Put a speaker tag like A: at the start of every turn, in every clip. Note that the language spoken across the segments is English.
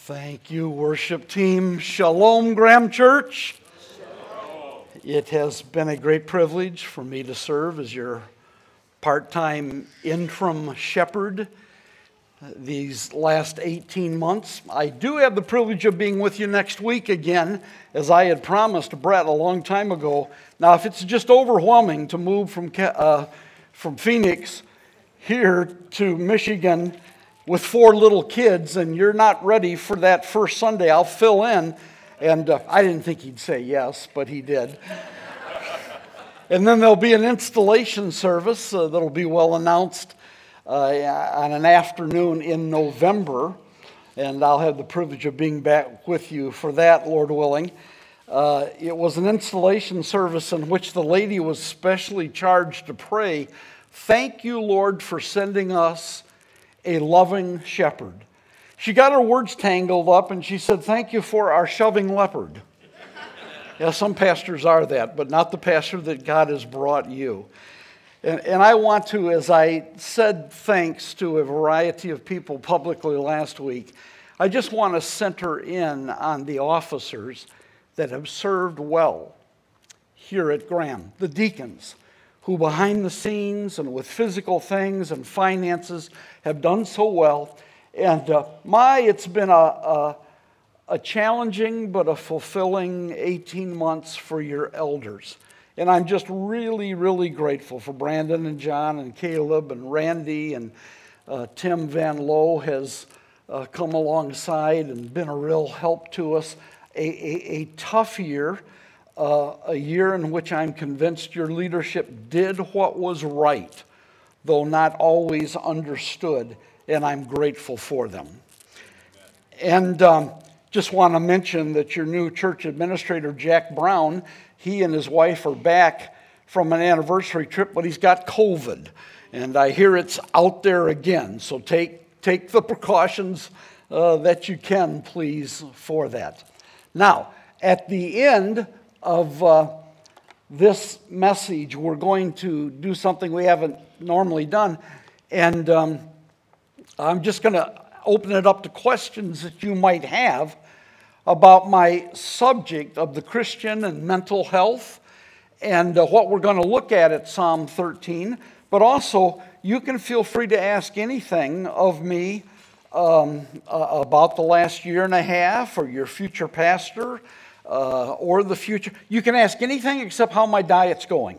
A: Thank you, worship team. Shalom, Graham Church. Shalom. It has been a great privilege for me to serve as your part-time interim shepherd these last 18 months. I do have the privilege of being with you next week again, as I had promised Brett a long time ago. Now, if it's just overwhelming to move from Phoenix here to Michigan with 4 little kids, and you're not ready for that first Sunday, I'll fill in. And I didn't think he'd say yes, but he did. And then there'll be an installation service that'll be well announced on an afternoon in November. And I'll have the privilege of being back with you for that, Lord willing. It was an installation service in which the lady was specially charged to pray, "Thank you, Lord, for sending us a loving shepherd." She got her words tangled up and she said, "Thank you for our shoving leopard." Yeah, some pastors are that, but not the pastor that God has brought you. And I want to, as I said thanks to a variety of people publicly last week, I just want to center in on the officers that have served well here at Graham, the deacons, who behind the scenes and with physical things and finances have done so well. And it's been a challenging but a fulfilling 18 months for your elders. And I'm just really, really grateful for Brandon and John and Caleb and Randy, and Tim Van Lowe has come alongside and been a real help to us. A tough year. A year in which I'm convinced your leadership did what was right, though not always understood, and I'm grateful for them. And just want to mention that your new church administrator, Jack Brown, he and his wife are back from an anniversary trip, but he's got COVID, and I hear it's out there again, so take the precautions that you can, please, for that. Now, at the end of this message, we're going to do something we haven't normally done, and I'm just going to open it up to questions that you might have about my subject of the Christian and mental health, and what we're going to look at Psalm 13, but also you can feel free to ask anything of me about the last year and a half, or your future pastor, or the future. You can ask anything except how my diet's going.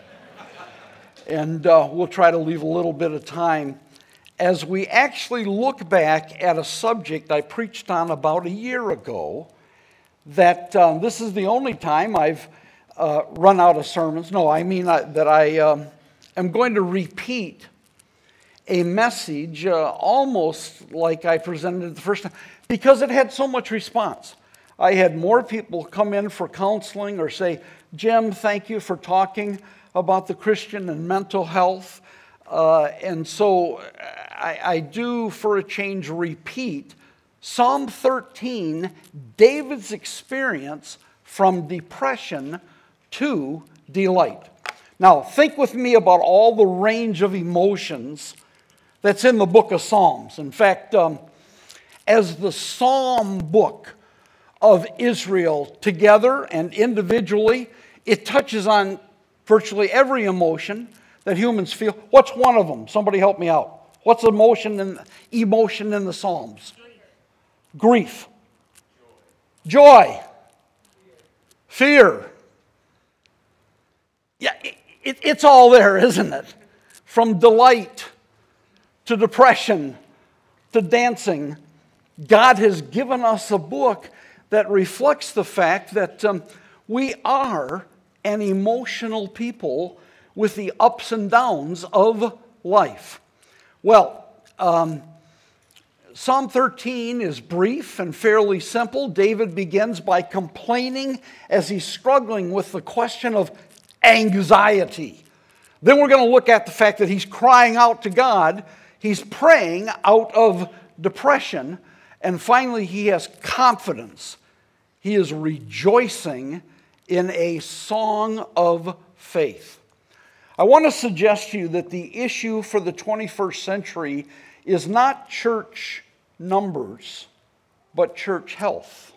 A: And we'll try to leave a little bit of time as we actually look back at a subject I preached on about a year ago, that this is the only time I've run out of sermons. No, I mean that I am going to repeat a message almost like I presented it the first time, because it had so much response. I had more people come in for counseling or say, "Jim, thank you for talking about the Christian and mental health." And so I do, for a change, repeat Psalm 13, David's experience from depression to delight. Now, think with me about all the range of emotions that's in the book of Psalms. In fact, as the Psalm book of Israel together and individually, it touches on virtually every emotion that humans feel. What's one of them? Somebody help me out. What's emotion in the Psalms? Grief. Joy. Fear. Yeah, it's all there, isn't it? From delight to depression to dancing, God has given us a book that reflects the fact that we are an emotional people with the ups and downs of life. Well, Psalm 13 is brief and fairly simple. David begins by complaining as he's struggling with the question of anxiety. Then we're going to look at the fact that he's crying out to God. He's praying out of depression. And finally, he has confidence. He is rejoicing in a song of faith. I want to suggest to you that the issue for the 21st century is not church numbers, but church health.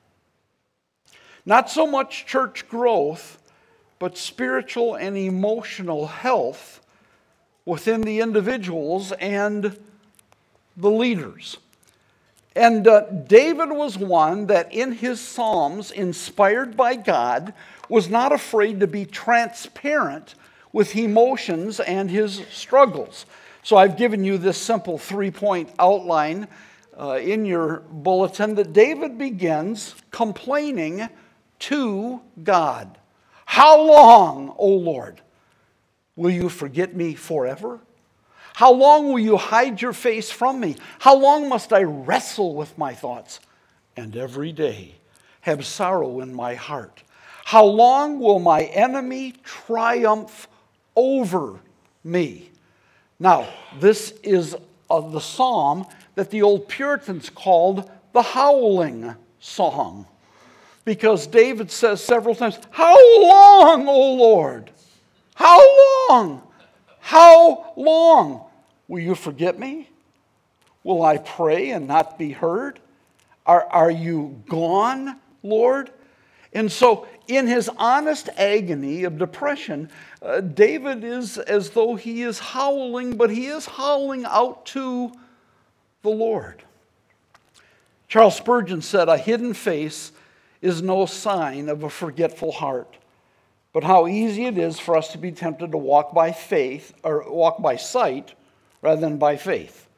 A: Not so much church growth, but spiritual and emotional health within the individuals and the leaders. And David was one that in his Psalms, inspired by God, was not afraid to be transparent with emotions and his struggles. So I've given you this simple 3-point outline in your bulletin that David begins complaining to God. How long, O Lord, will you forget me forever? How long will you hide your face from me? How long must I wrestle with my thoughts and every day have sorrow in my heart? How long will my enemy triumph over me? Now, this is the psalm that the old Puritans called the howling song. Because David says several times, how long, O Lord? How long? How long? Will you forget me? Will I pray and not be heard? Are you gone, Lord? And so in his honest agony of depression, David is as though he is howling, but he is howling out to the Lord. Charles Spurgeon said, a hidden face is no sign of a forgetful heart. But how easy it is for us to be tempted to walk by faith, or walk by sight, rather than by faith.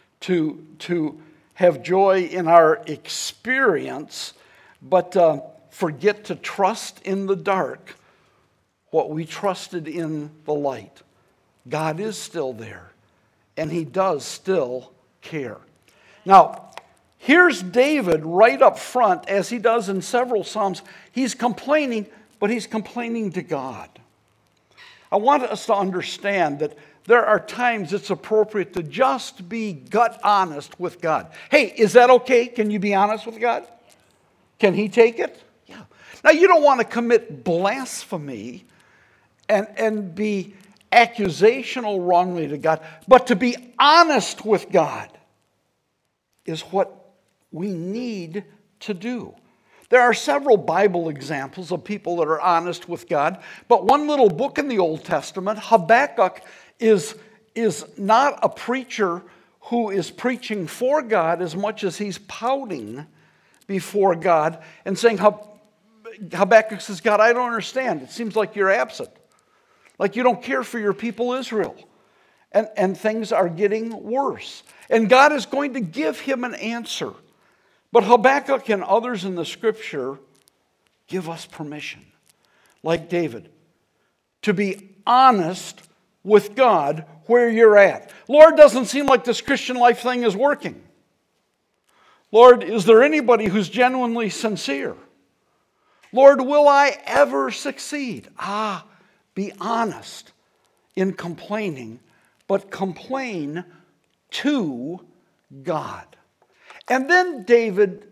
A: To have joy in our experience, but forget to trust in the dark what we trusted in the light. God is still there, and he does still care. Now, here's David right up front, as he does in several Psalms. He's complaining, but he's complaining to God. I want us to understand that there are times it's appropriate to just be gut honest with God. Hey, is that okay? Can you be honest with God? Can he take it? Yeah. Now, you don't want to commit blasphemy and be accusational wrongly to God, but to be honest with God is what we need to do. There are several Bible examples of people that are honest with God, but one little book in the Old Testament, Habakkuk, is not a preacher who is preaching for God as much as he's pouting before God and saying, Habakkuk says, God, I don't understand. It seems like you're absent. Like you don't care for your people Israel. And things are getting worse. And God is going to give him an answer. But Habakkuk and others in the Scripture give us permission, like David, to be honest with God where you're at. Lord, doesn't seem like this Christian life thing is working. Lord, is there anybody who's genuinely sincere? Lord, will I ever succeed? Be honest in complaining, but complain to God. And then David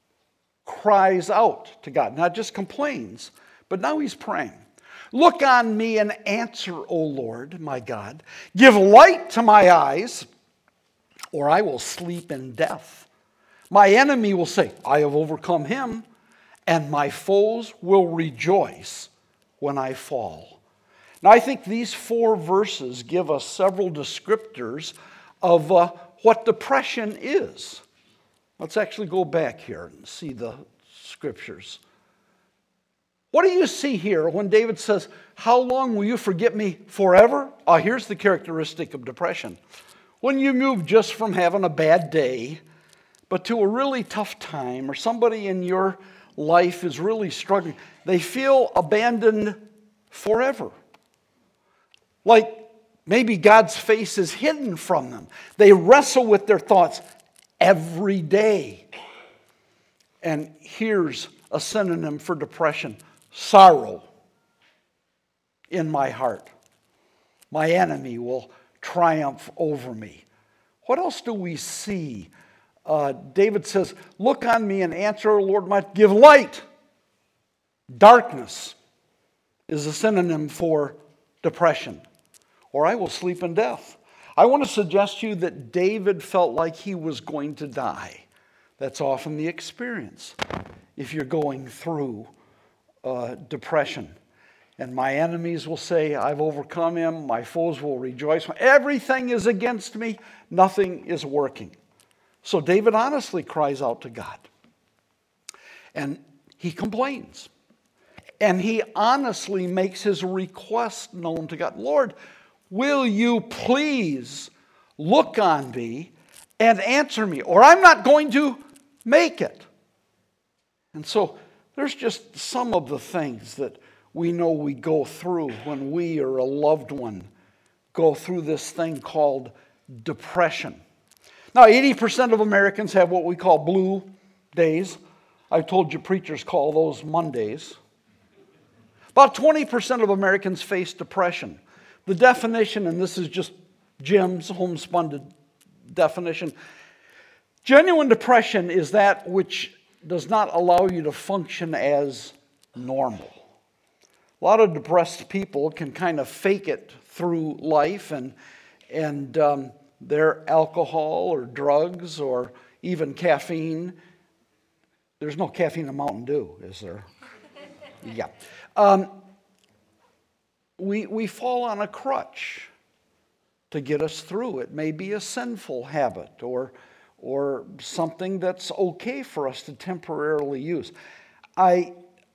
A: cries out to God, not just complains, but now he's praying. Look on me and answer, O Lord, my God. Give light to my eyes, or I will sleep in death. My enemy will say, I have overcome him, and my foes will rejoice when I fall. Now, I think these 4 verses give us several descriptors of what depression is. Let's actually go back here and see the scriptures. What do you see here when David says, how long will you forget me forever? Here's the characteristic of depression. When you move just from having a bad day, but to a really tough time, or somebody in your life is really struggling, they feel abandoned forever. Like maybe God's face is hidden from them. They wrestle with their thoughts every day. And here's a synonym for depression: sorrow in my heart. My enemy will triumph over me. What else do we see? David says, look on me and answer, O Lord, might give light. Darkness is a synonym for depression. Or I will sleep in death. I want to suggest to you that David felt like he was going to die. That's often the experience if you're going through depression. And my enemies will say, I've overcome him. My foes will rejoice. Everything is against me. Nothing is working. So David honestly cries out to God. And he complains. And he honestly makes his request known to God. Lord, will you please look on me and answer me, or I'm not going to make it. And so there's just some of the things that we know we go through when we or a loved one go through this thing called depression. Now, 80% of Americans have what we call blue days. I told you preachers call those Mondays. About 20% of Americans face depression. The definition, and this is just Jim's homespun definition, genuine depression is that which does not allow you to function as normal. A lot of depressed people can kind of fake it through life, and their alcohol or drugs or even caffeine. There's no caffeine in Mountain Dew, is there? Yeah. We fall on a crutch to get us through. It may be a sinful habit or something that's okay for us to temporarily use. I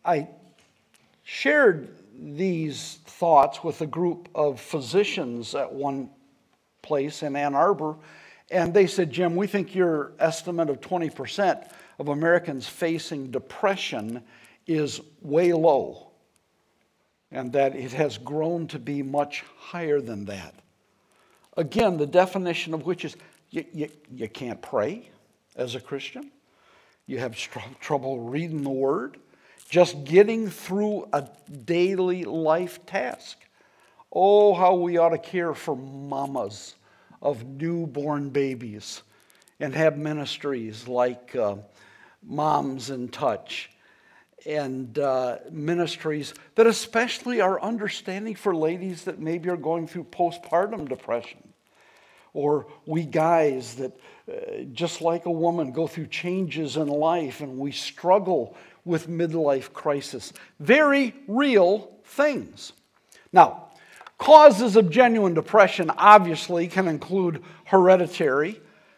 A: shared these thoughts with a group of physicians at one place in Ann Arbor, and they said, Jim, we think your estimate of 20% of Americans facing depression is way low, and that it has grown to be much higher than that. Again, the definition of which is you can't pray as a Christian. You have trouble reading the Word. Just getting through a daily life task. Oh, how we ought to care for mamas of newborn babies and have ministries like Moms in Touch and ministries that especially are understanding for ladies that maybe are going through postpartum depression. Or we guys that, just like a woman, go through changes in life and we struggle with midlife crisis. Very real things. Now, causes of genuine depression obviously can include hereditary.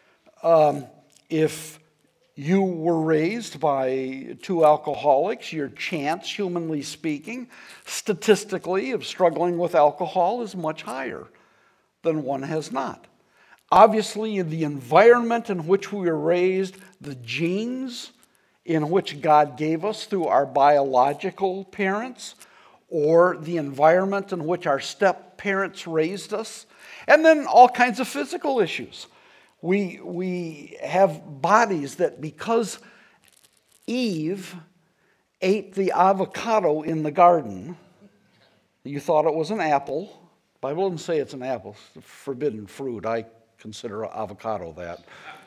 A: If you were raised by two alcoholics, your chance, humanly speaking, statistically, of struggling with alcohol is much higher than one has not. Obviously, the environment in which we were raised, the genes in which God gave us through our biological parents, or the environment in which our step-parents raised us, and then all kinds of physical issues. We have bodies that, because Eve ate the avocado in the garden, you thought it was an apple. The Bible doesn't say it's an apple. It's a forbidden fruit. I consider avocado that.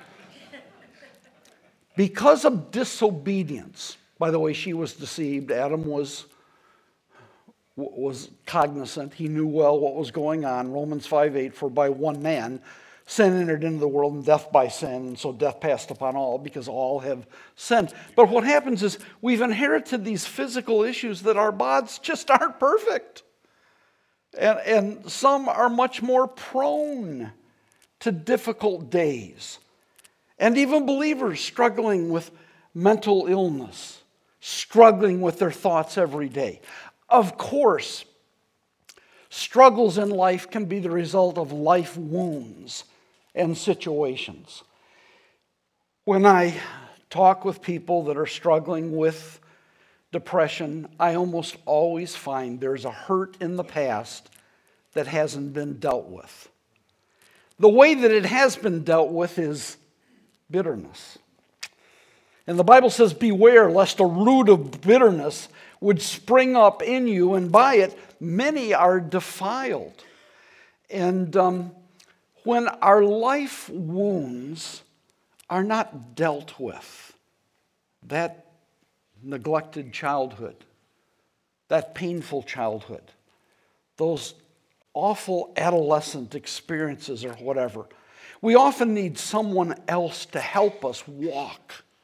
A: Because of disobedience, by the way, she was deceived. Adam was cognizant. He knew well what was going on. Romans 5:8, for by one man sin entered into the world, and death by sin, and so death passed upon all because all have sinned. But what happens is we've inherited these physical issues that our bodies just aren't perfect. And some are much more prone to difficult days. And even believers struggling with mental illness, struggling with their thoughts every day. Of course, struggles in life can be the result of life wounds and situations. When I talk with people that are struggling with depression, I almost always find there's a hurt in the past that hasn't been dealt with. The way that it has been dealt with is bitterness. And the Bible says, beware lest a root of bitterness would spring up in you, and by it many are defiled. And when our life wounds are not dealt with, that neglected childhood, that painful childhood, those awful adolescent experiences or whatever, we often need someone else to help us walk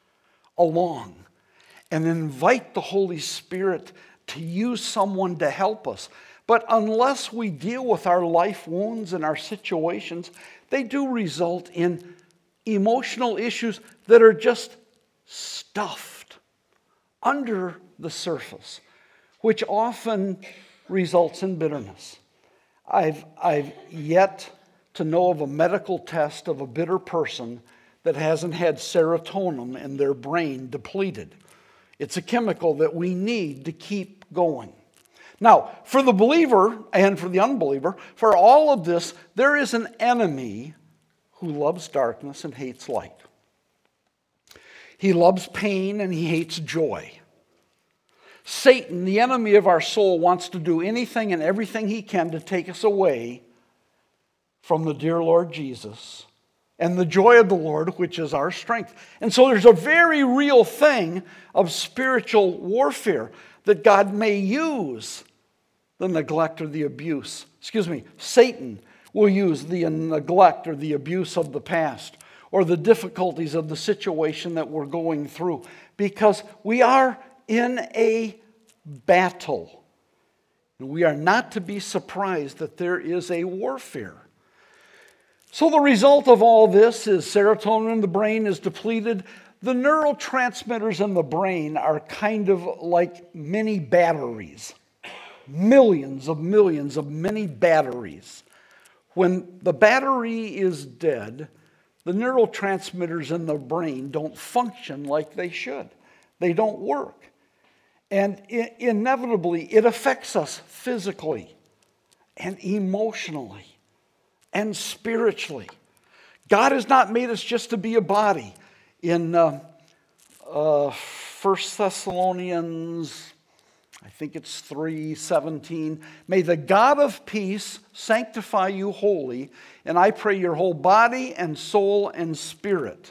A: along and invite the Holy Spirit to use someone to help us. But unless we deal with our life wounds and our situations, they do result in emotional issues that are just stuffed under the surface, which often results in bitterness. I've yet to know of a medical test of a bitter person that hasn't had serotonin in their brain depleted. It's a chemical that we need to keep going. Now, for the believer and for the unbeliever, for all of this, there is an enemy who loves darkness and hates light. He loves pain and he hates joy. Satan, the enemy of our soul, wants to do anything and everything he can to take us away from the dear Lord Jesus and the joy of the Lord, which is our strength. And so there's a very real thing of spiritual warfare that God may use the neglect or the abuse. Satan will use the neglect or the abuse of the past or the difficulties of the situation that we're going through, because we are in a battle. We are not to be surprised that there is a warfare. So the result of all this is serotonin in the brain is depleted. The neurotransmitters in the brain are kind of like mini batteries. Millions of mini batteries. When the battery is dead, the neurotransmitters in the brain don't function like they should. They don't work. And inevitably, it affects us physically and emotionally and spiritually. God has not made us just to be a body. In 1 Thessalonians, I think it's 3:17, may the God of peace sanctify you wholly, and I pray your whole body and soul and spirit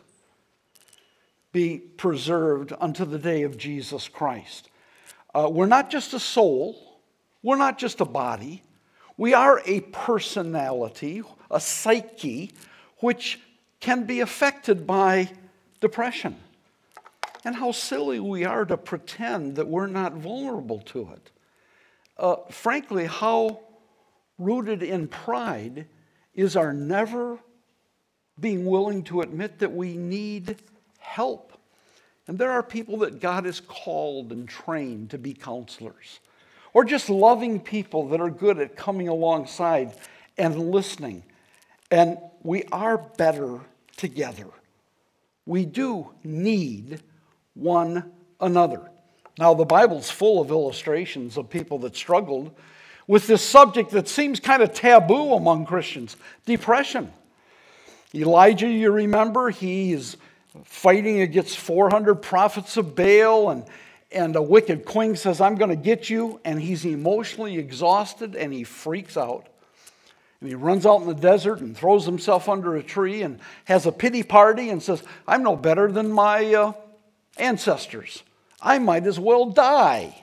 A: be preserved unto the day of Jesus Christ. We're not just a soul. We're not just a body. We are a personality, a psyche, which can be affected by depression. And how silly we are to pretend that we're not vulnerable to it. Frankly, how rooted in pride is our never being willing to admit that we need help. And there are people that God has called and trained to be counselors, or just loving people that are good at coming alongside and listening. And we are better together. We do need one another. Now, the Bible's full of illustrations of people that struggled with this subject that seems kind of taboo among Christians: depression. Elijah, you remember, he is fighting against 400 prophets of Baal, and a wicked queen says, I'm going to get you, and he's emotionally exhausted, and he freaks out. And he runs out in the desert and throws himself under a tree and has a pity party and says, I'm no better than my ancestors. I might as well die.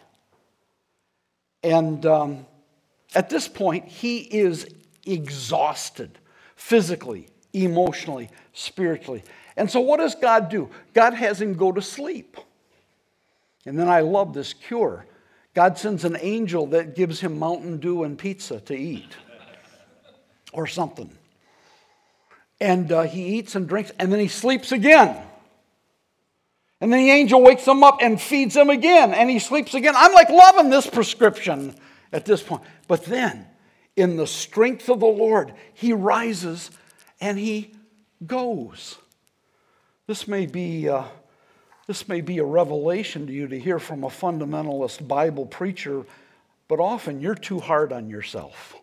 A: And at this point, he is exhausted physically, emotionally, spiritually. And so what does God do? God has him go to sleep. And then I love this cure. God sends an angel that gives him Mountain Dew and pizza to eat. Or something. And he eats and drinks, and then he sleeps again. And then the angel wakes him up and feeds him again, and he sleeps again. I'm like loving this prescription at this point. But then, in the strength of the Lord, he rises and he goes. This may be a revelation to you to hear from a fundamentalist Bible preacher, but often you're too hard on yourself.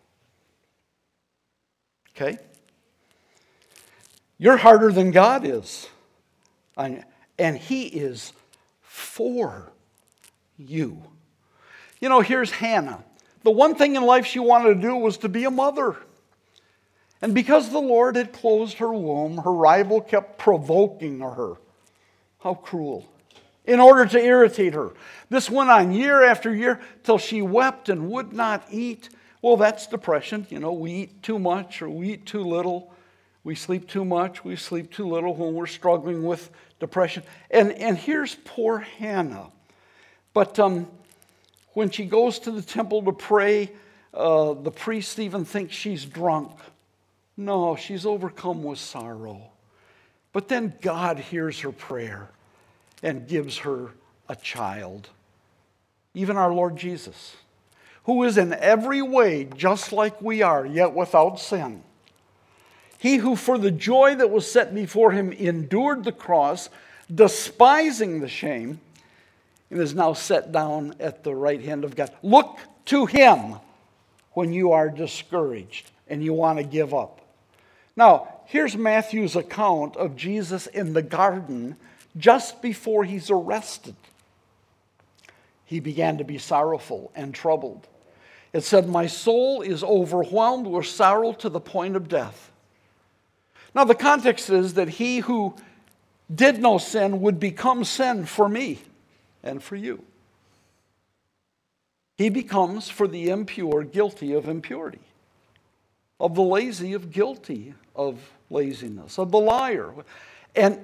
A: Okay? You're harder than God is. And he is for you. You know, here's Hannah. The one thing in life she wanted to do was to be a mother. And because the Lord had closed her womb, her rival kept provoking her. How cruel. In order to irritate her. This went on year after year till she wept and would not eat. Well, that's depression. You know, we eat too much or we eat too little. We sleep too much, we sleep too little when we're struggling with depression. And here's poor Hannah. But when she goes to the temple to pray, the priest even thinks she's drunk. No, she's overcome with sorrow. But then God hears her prayer and gives her a child. Even our Lord Jesus, who is in every way just like we are, yet without sin. He who for the joy that was set before him endured the cross, despising the shame, and is now set down at the right hand of God. Look to him when you are discouraged and you want to give up. Now, here's Matthew's account of Jesus in the garden just before he's arrested. He began to be sorrowful and troubled. It said, "My soul is overwhelmed with sorrow to the point of death." Now, the context is that he who did no sin would become sin for me and for you. He becomes, for the impure, guilty of impurity, of the lazy of guilty of laziness, of the liar. And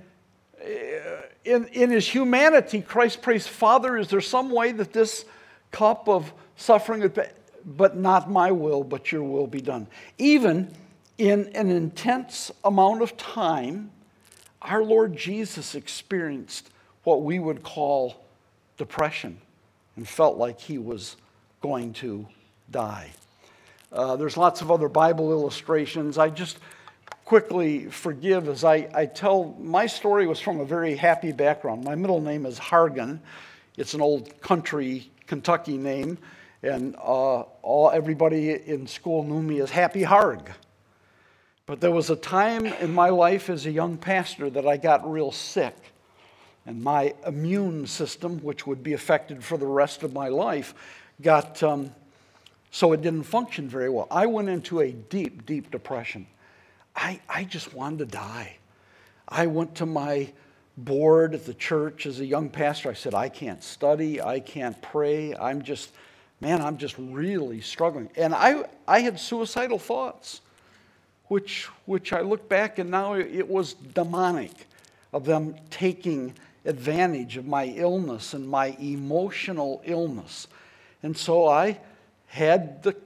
A: in his humanity, Christ prays, "Father, is there some way that this cup of suffering, but not my will, but your will be done?" Even in an intense amount of time, our Lord Jesus experienced what we would call depression and felt like he was going to die. There's lots of other Bible illustrations. I just quickly forgive as I tell, my story was from a very happy background. My middle name is Hargan. It's an old country Kentucky name, and everybody in school knew me as Happy Harg. But there was a time in my life as a young pastor that I got real sick. And my immune system, which would be affected for the rest of my life, got so it didn't function very well. I went into a deep, deep depression. I just wanted to die. I went to my board at the church as a young pastor. I said, "I can't study. I can't pray. I'm just really struggling." And I had suicidal thoughts, which I look back and now it was demonic of them taking advantage of my illness and my emotional illness. And so I had the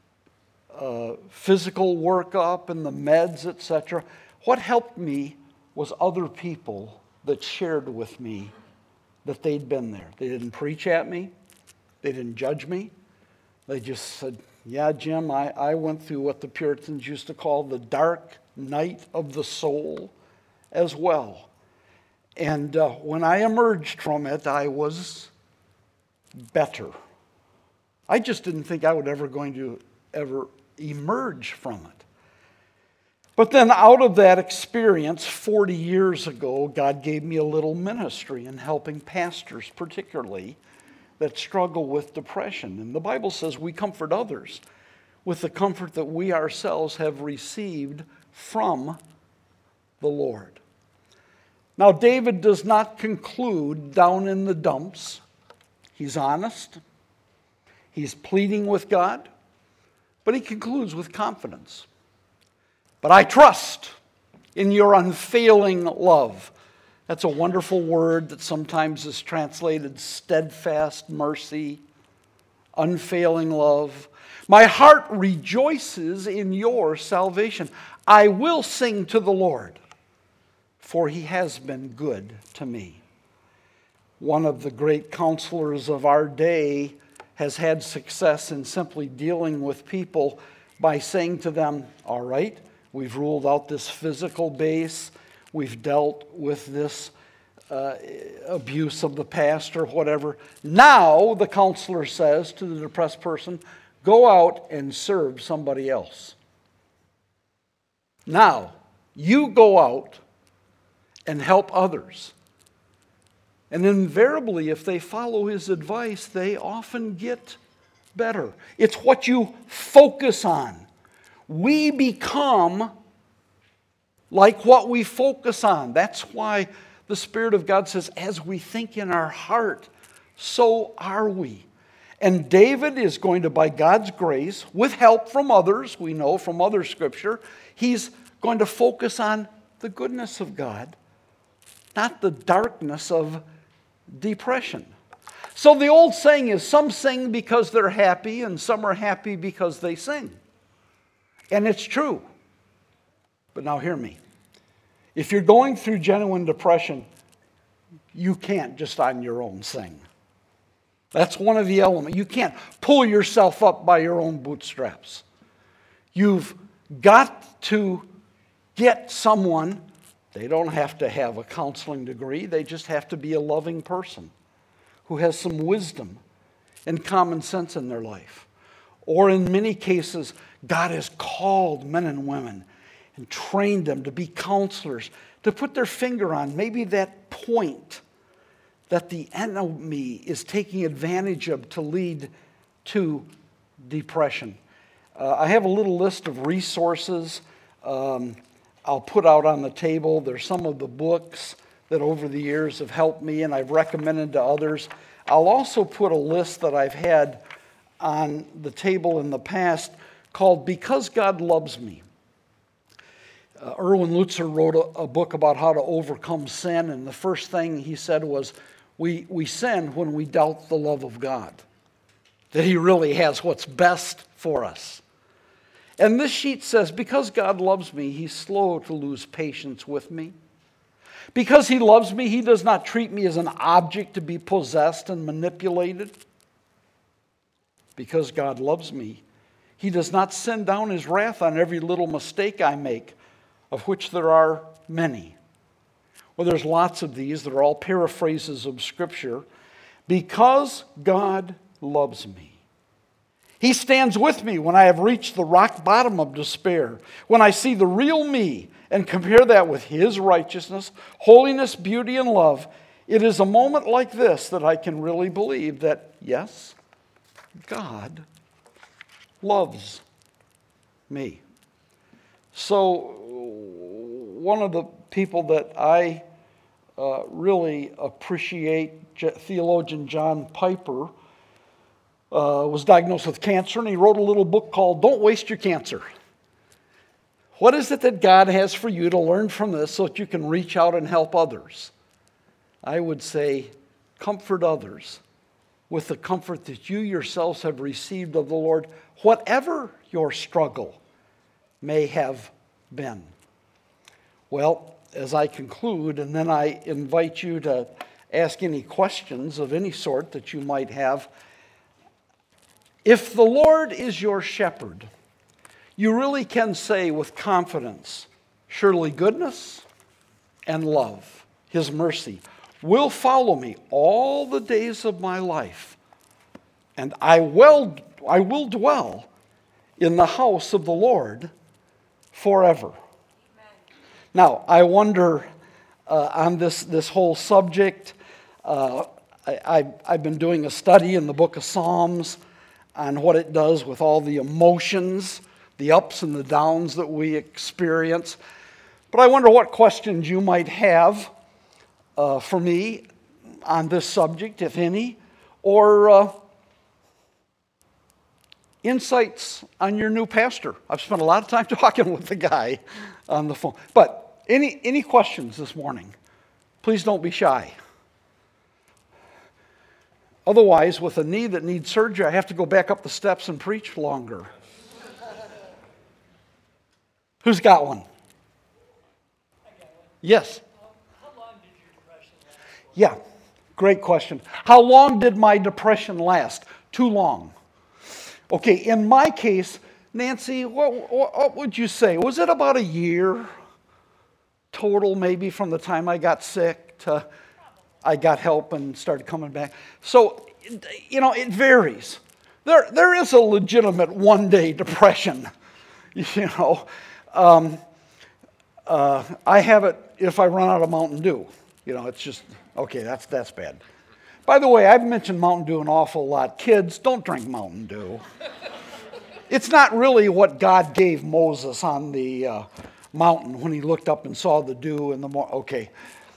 A: physical workup and the meds, etc. What helped me was other people that shared with me that they'd been there. They didn't preach at me. They didn't judge me. They just said, "Yeah, Jim, I went through what the Puritans used to call the dark night of the soul as well." And when I emerged from it, I was better. I just didn't think I would ever emerge from it. But then out of that experience, 40 years ago, God gave me a little ministry in helping pastors particularly that struggle with depression. And the Bible says we comfort others with the comfort that we ourselves have received from the Lord. Now, David does not conclude down in the dumps. He's honest. He's pleading with God. But he concludes with confidence. "But I trust in your unfailing love." That's a wonderful word that sometimes is translated steadfast mercy, unfailing love. "My heart rejoices in your salvation. I will sing to the Lord, for he has been good to me." One of the great counselors of our day has had success in simply dealing with people by saying to them, "All right, we've ruled out this physical base. We've dealt with this abuse of the past or whatever. Now," the counselor says to the depressed person, "go out and serve somebody else. Now, you go out and help others." And invariably, if they follow his advice, they often get better. It's what you focus on. We become like what we focus on. That's why the Spirit of God says, as we think in our heart, so are we. And David is going to, by God's grace, with help from others, we know from other scripture, he's going to focus on the goodness of God, not the darkness of depression. So the old saying is, some sing because they're happy and some are happy because they sing. And it's true. But now hear me. If you're going through genuine depression, you can't just on your own sing. That's one of the elements. You can't pull yourself up by your own bootstraps. You've got to get someone. They don't have to have a counseling degree. They just have to be a loving person who has some wisdom and common sense in their life. Or in many cases, God has called men and women and trained them to be counselors, to put their finger on maybe that point that the enemy is taking advantage of to lead to depression. I have a little list of resources I'll put out on the table. There's some of the books that over the years have helped me and I've recommended to others. I'll also put a list that I've had on the table in the past called Because God Loves Me. Erwin Lutzer wrote a book about how to overcome sin, and the first thing he said was, we sin when we doubt the love of God, that He really has what's best for us. And this sheet says, because God loves me, He's slow to lose patience with me. Because He loves me, He does not treat me as an object to be possessed and manipulated. Because God loves me, He does not send down His wrath on every little mistake I make, of which there are many. Well, there's lots of these. They're all paraphrases of Scripture. Because God loves me. He stands with me when I have reached the rock bottom of despair, when I see the real me and compare that with His righteousness, holiness, beauty, and love. It is a moment like this that I can really believe that, yes, God loves me. So, one of the people that I really appreciate, theologian John Piper, was diagnosed with cancer, and he wrote a little book called Don't Waste Your Cancer. What is it that God has for you to learn from this so that you can reach out and help others? I would say, comfort others with the comfort that you yourselves have received of the Lord, whatever your struggle may have been. Well, as I conclude, and then I invite you to ask any questions of any sort that you might have. If the Lord is your shepherd, you really can say with confidence, surely goodness and love, His mercy, will follow me all the days of my life, and I will dwell in the house of the Lord forever. Now, I wonder on this whole subject, I've been doing a study in the book of Psalms on what it does with all the emotions, the ups and the downs that we experience. But I wonder what questions you might have for me on this subject, if any, or insights on your new pastor. I've spent a lot of time talking with the guy on the phone. But any questions this morning? Please don't be shy. Otherwise, with a knee that needs surgery, I have to go back up the steps and preach longer. Who's got one?
B: I got one.
A: Yes.
B: How long did your depression last?
A: Yeah, great question. How long did my depression last? Too long. Okay, in my case, Nancy, what would you say? Was it about a year total, maybe, from the time I got sick to I got help and started coming back? So, it varies. There is a legitimate one-day depression, I have it if I run out of Mountain Dew. It's just, okay, that's bad. By the way, I've mentioned Mountain Dew an awful lot. Kids, don't drink Mountain Dew. It's not really what God gave Moses on the mountain when he looked up and saw the dew in the morning. Okay.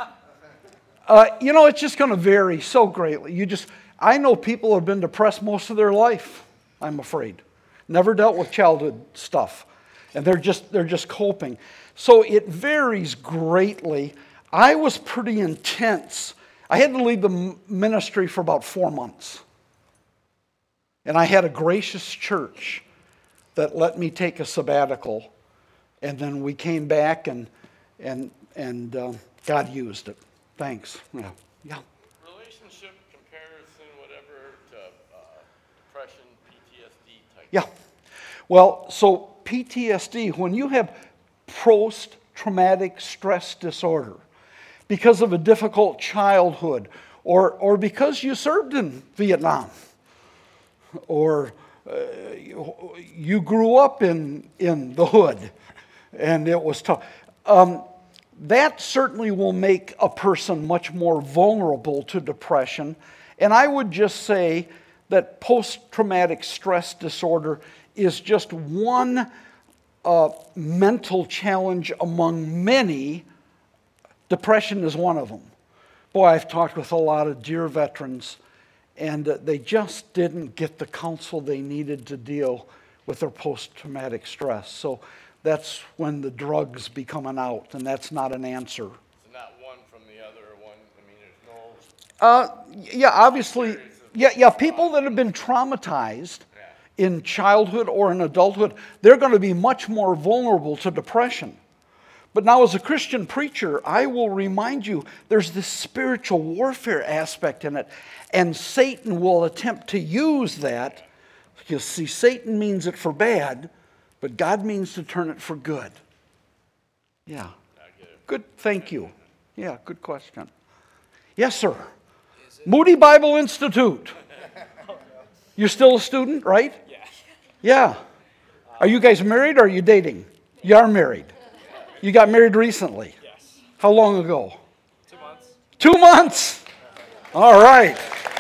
A: It's just going to vary so greatly. I know people who have been depressed most of their life, I'm afraid. Never dealt with childhood stuff. And they're just coping. So it varies greatly. I was pretty intense. I had to leave the ministry for about 4 months. And I had a gracious church that let me take a sabbatical. And then we came back and God used it. Thanks. Yeah.
C: Relationship comparison, whatever, to depression, PTSD type.
A: Yeah. Well, so PTSD, when you have post-traumatic stress disorder because of a difficult childhood or because you served in Vietnam or you grew up in the hood and it was tough, that certainly will make a person much more vulnerable to depression. And I would just say that post-traumatic stress disorder is just one mental challenge among many. Depression is one of them. Boy, I've talked with a lot of dear veterans, and they just didn't get the counsel they needed to deal with their post-traumatic stress. So that's when the drugs become an out, and that's not an answer.
C: So not one from the other, one, I mean, there's no...
A: Yeah, obviously, yeah, people that have been traumatized in childhood or in adulthood, they're going to be much more vulnerable to depression. But now as a Christian preacher, I will remind you, there's this spiritual warfare aspect in it, and Satan will attempt to use that. You see, Satan means it for bad, but God means to turn it for good. Yeah. Good, thank you. Yeah, good question. Yes, sir. Moody Bible Institute. You're still a student, right?
B: Yeah.
A: Yeah. Are you guys married or are you dating? You are married. You got married recently?
B: Yes.
A: How long ago?
B: 2 months.
A: 2 months? All right.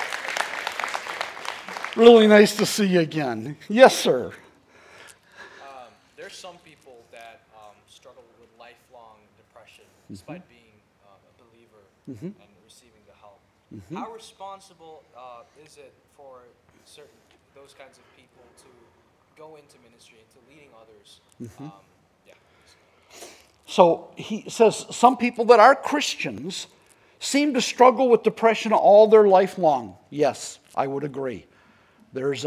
A: Really nice to see you again. Yes, sir.
D: There's some people that struggle with lifelong depression despite being a believer and receiving the help. How responsible is it for those kinds of people to go into ministry, into leading others?
A: So he says some people that are Christians seem to struggle with depression all their life long. Yes, I would agree. There's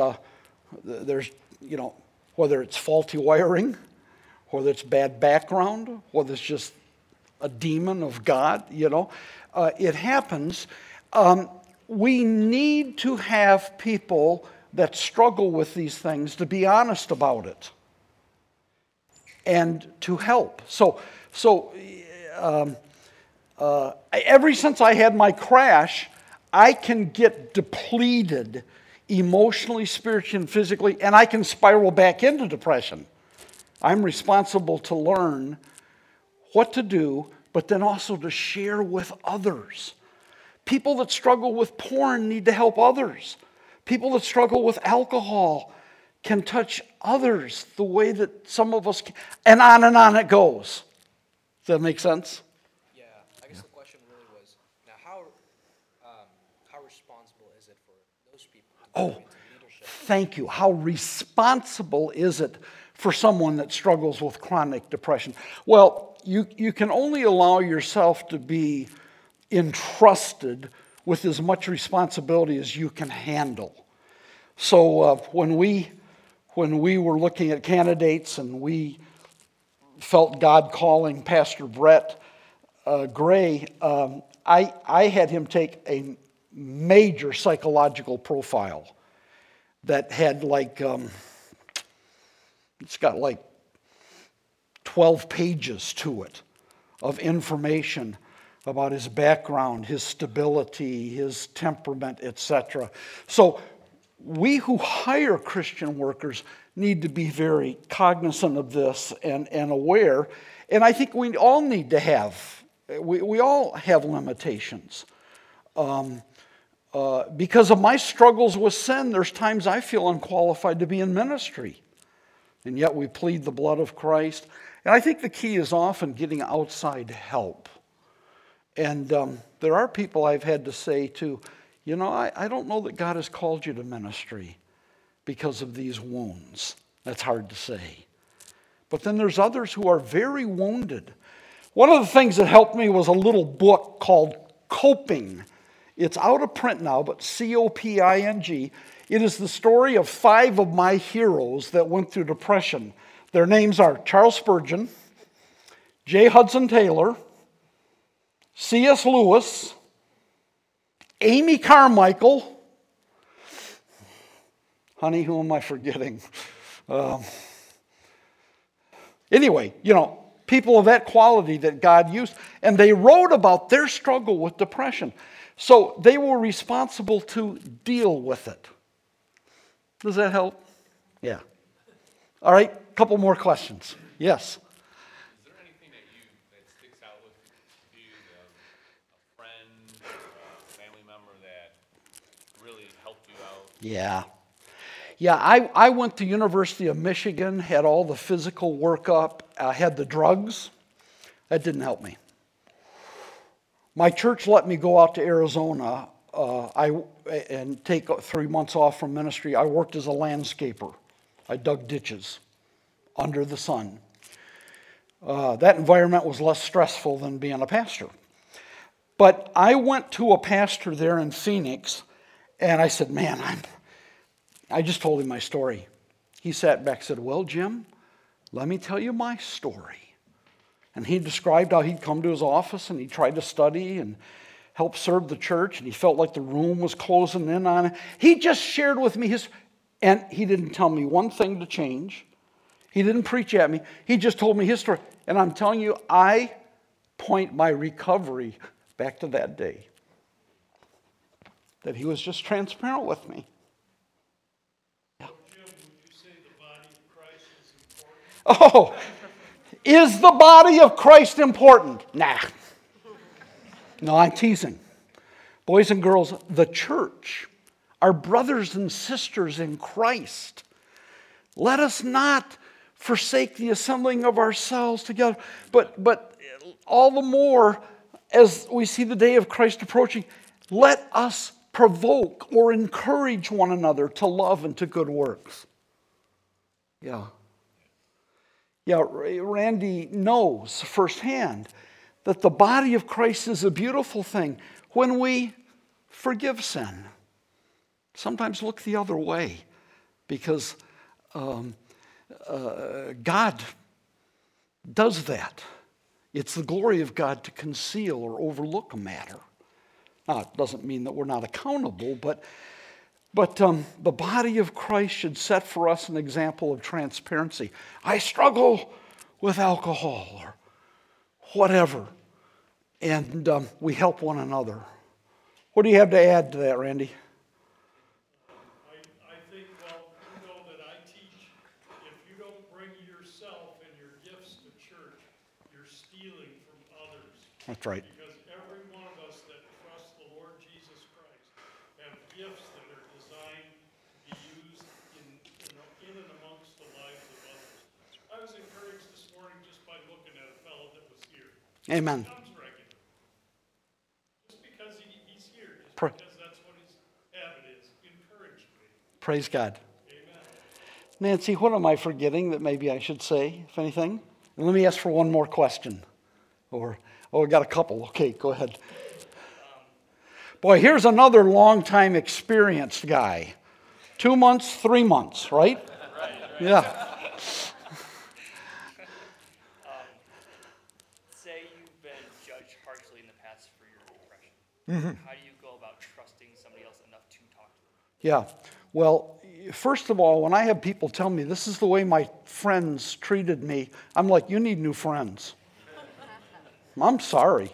A: whether it's faulty wiring, whether it's bad background, whether it's just a demon of God, it happens. We need to have people that struggle with these things to be honest about it and to help. So ever since I had my crash, I can get depleted emotionally, spiritually, and physically, and I can spiral back into depression. I'm responsible to learn what to do, but then also to share with others. People that struggle with porn need to help others. People that struggle with alcohol can touch others the way that some of us can, and on it goes. Does that make sense?
D: Yeah, I guess the question really was, now how responsible is it for those people to go into leadership?
A: Thank you. How responsible is it for someone that struggles with chronic depression? Well, you can only allow yourself to be entrusted with as much responsibility as you can handle. So when we were looking at candidates and we felt God calling Pastor Brett Gray, I had him take a major psychological profile that had it's got like 12 pages to it of information about his background, his stability, his temperament, etc. So we who hire Christian workers need to be very cognizant of this and aware. And I think we all need to have, we all have limitations. Because of my struggles with sin, there's times I feel unqualified to be in ministry. And yet we plead the blood of Christ. And I think the key is often getting outside help. And there are people I've had to say to, I don't know that God has called you to ministry because of these wounds. That's hard to say. But then there's others who are very wounded. One of the things that helped me was a little book called Coping. It's out of print now, but Coping. It is the story of 5 of my heroes that went through depression. Their names are Charles Spurgeon, J. Hudson Taylor, C.S. Lewis, Amy Carmichael. Honey, who am I forgetting? Anyway, people of that quality that God used. And they wrote about their struggle with depression. So they were responsible to deal with it. Does that help? Yeah. All right, a couple more questions. Yes?
C: Is there anything that sticks out with you, a friend or a family member that really helped you out?
A: Yeah. Yeah, I went to University of Michigan, had all the physical workup, had the drugs. That didn't help me. My church let me go out to Arizona and take 3 months off from ministry. I worked as a landscaper. I dug ditches under the sun. That environment was less stressful than being a pastor. But I went to a pastor there in Phoenix, and I said, man, I just told him my story. He sat back and said, well, Jim, let me tell you my story. And he described how he'd come to his office and he tried to study and help serve the church, and he felt like the room was closing in on him. He just shared with me and he didn't tell me one thing to change. He didn't preach at me. He just told me his story. And I'm telling you, I point my recovery back to that day. That he was just transparent with me. Yeah.
E: Jim, would you say the body of Christ is important?
A: Oh, is the body of Christ important? Nah. No, I'm teasing. Boys and girls, the church, our brothers and sisters in Christ, let us not forsake the assembling of ourselves together, but all the more as we see the day of Christ approaching, let us provoke or encourage one another to love and to good works. Yeah. Yeah, Randy knows firsthand that the body of Christ is a beautiful thing when we forgive sin. Sometimes look the other way because God does that. It's the glory of God to conceal or overlook a matter. Now, it doesn't mean that we're not accountable, but the body of Christ should set for us an example of transparency. I struggle with alcohol or whatever, and we help one another. What do you have to add to that, Randy?
E: I think, well, you know that I teach, if you don't bring yourself and your gifts to church, you're stealing from others.
A: That's right.
E: Because every one of us that trusts the Lord Jesus Christ have gifts that are designed to be used in and amongst the lives of others. I was encouraged this morning just by looking at a fellow that was here.
A: Amen.
E: He comes regular. Just because he's here, just because that's what his habit is, encouraged me.
A: Praise God.
E: Amen.
A: Nancy, what am I forgetting that maybe I should say, if anything? And let me ask for one more question. I got a couple. Okay, go ahead. Boy, here's another long-time experienced guy. 2 months, 3 months, right?
C: Right.
A: Yeah.
F: Say you've been judged harshly in the past for your depression. How do you go about trusting somebody else enough to talk to them?
A: Yeah. Well, first of all, when I have people tell me this is the way my friends treated me, I'm like, you need new friends. I'm sorry.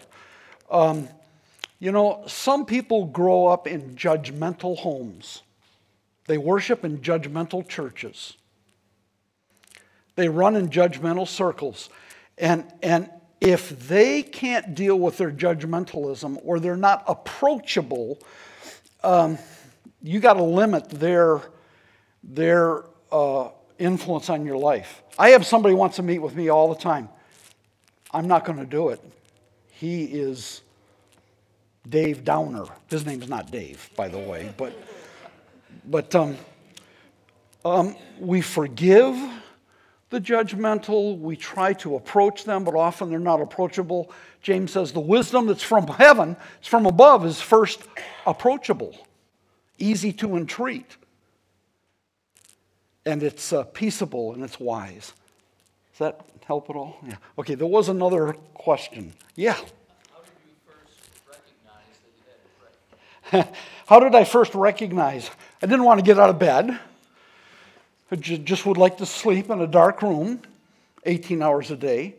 A: Some people grow up in judgmental homes. They worship in judgmental churches. They run in judgmental circles. And if they can't deal with their judgmentalism or they're not approachable, you got to limit their influence on your life. I have somebody who wants to meet with me all the time. I'm not going to do it. He is Dave Downer. His name's not Dave, by the way, but we forgive, the judgmental. We try to approach them, but often they're not approachable. James says the wisdom that's from heaven, it's from above, is first approachable, easy to entreat. And it's peaceable and it's wise. Does that help at all? Yeah. Okay, there was another question. Yeah.
G: How did you first recognize that you had depression?
A: How did I first recognize? I didn't want to get out of bed. I just would like to sleep in a dark room, 18 hours a day.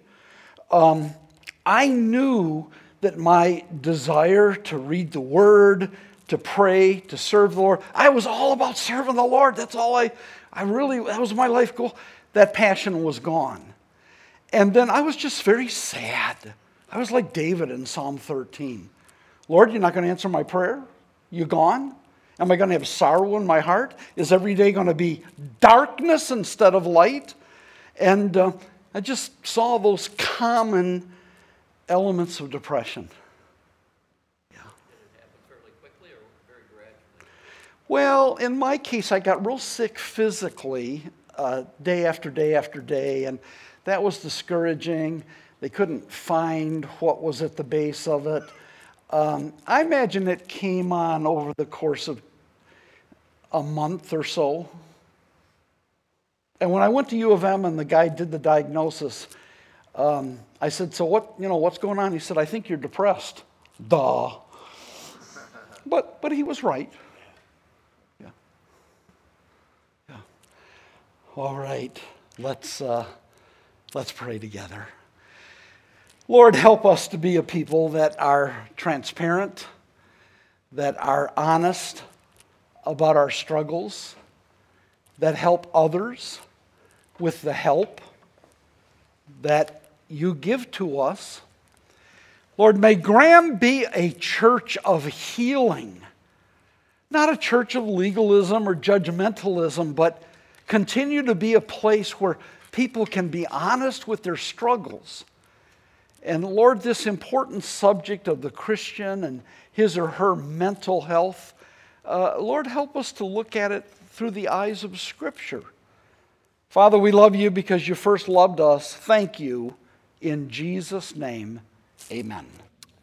A: I knew that my desire to read the Word, to pray, to serve the Lord, I was all about serving the Lord. That's all that was my life goal. That passion was gone. And then I was just very sad. I was like David in Psalm 13. Lord, you're not going to answer my prayer? You gone? Am I going to have sorrow in my heart? Is every day going to be darkness instead of light? And I just saw those common elements of depression. Yeah.
G: Did it happen fairly quickly or very gradually?
A: Well, in my case, I got real sick physically day after day after day, and that was discouraging. They couldn't find what was at the base of it. I imagine it came on over the course of a month or so. And when I went to U of M and the guy did the diagnosis, I said, so what's going on? He said, I think you're depressed. Duh. But he was right. Yeah. Yeah. All right. Let's pray together. Lord, help us to be a people that are transparent, that are honest about our struggles, that help others with the help that you give to us. Lord, may Graham be a church of healing, not a church of legalism or judgmentalism, but continue to be a place where people can be honest with their struggles. And Lord, this important subject of the Christian and his or her mental health, Lord, help us to look at it through the eyes of Scripture. Father, we love you because you first loved us. Thank you. In Jesus' name, amen.